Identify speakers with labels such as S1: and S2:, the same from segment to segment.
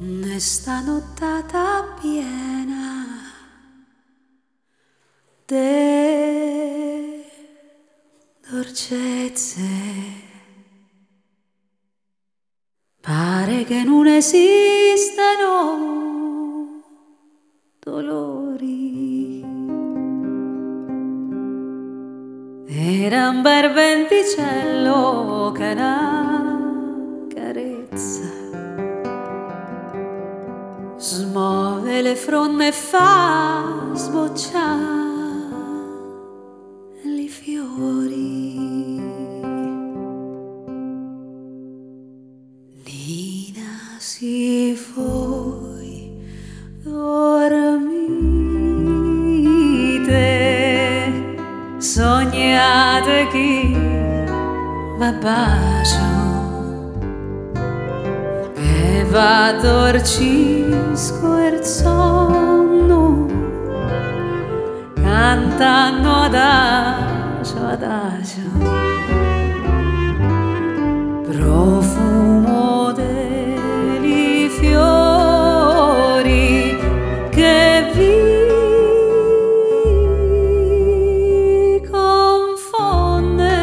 S1: Nesta nottata piena de dolcezze, pare che non esistano dolori. Era un bel venticello che una carezza smuove le fronde e fa sbocciare i fiori. Nina, se voi dormite, sognate chi va bacio, che va dorcisco il sonno, cantando adagio adagio, profumo dei fiori che vi confonde,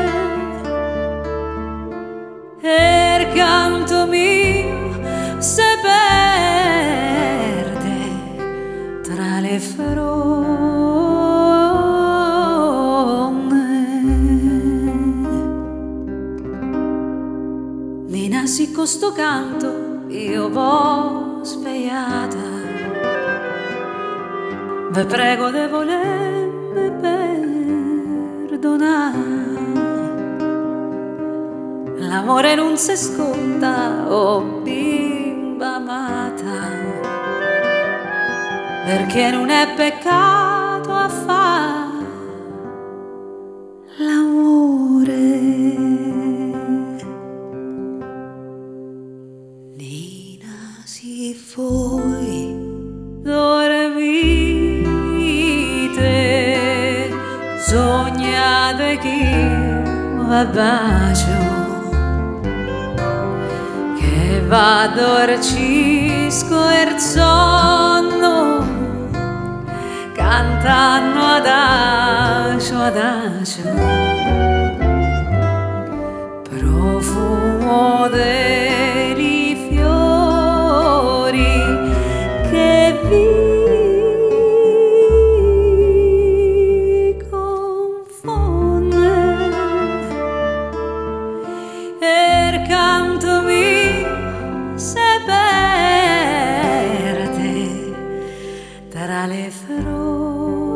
S1: e il canto mio se perde tra le fronde. Nina, si con sto canto io vo svegliata, ve prego de volermi perdonare. L'amore non si sconta, oh bimba amata, perché non è peccato a fare l'amore. Nina, se voi dormite, sognate chi va bacio, che va dorcisco il sonno, cantando adagio adagio, profumo dei fiori che vi confonde, e il canto mio se perde tra le fronde.